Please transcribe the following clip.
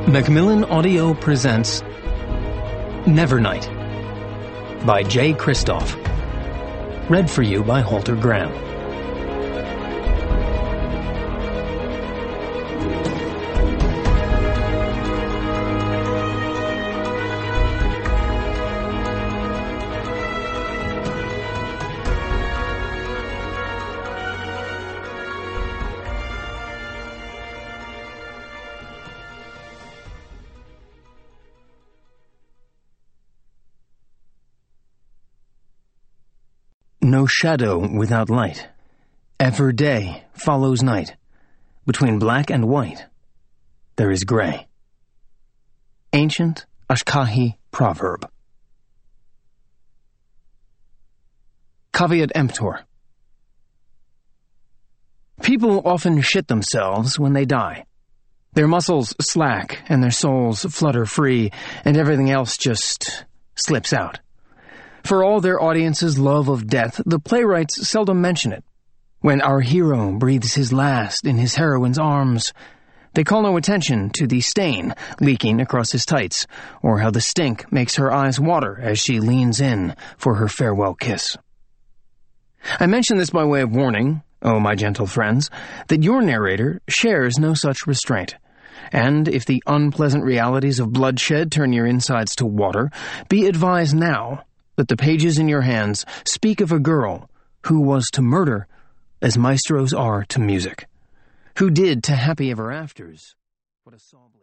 Macmillan Audio presents Nevernight by Jay Kristoff. Read for you by Halter Graham. No shadow without light. Ever day follows night. Between black and white, there is gray. Ancient Ashkahi proverb. Caveat emptor. People often shit themselves when they die. Their muscles slack and their souls flutter free, and everything else just slips out. For all their audience's love of death, the playwrights seldom mention it. When our hero breathes his last in his heroine's arms, they call no attention to the stain leaking across his tights, or how the stink makes her eyes water as she leans in for her farewell kiss. I mention this by way of warning, oh my gentle friends, that your narrator shares no such restraint. And if the unpleasant realities of bloodshed turn your insides to water, be advised now that the pages in your hands speak of a girl who was to murder as maestros are to music, who did to happy ever afters what a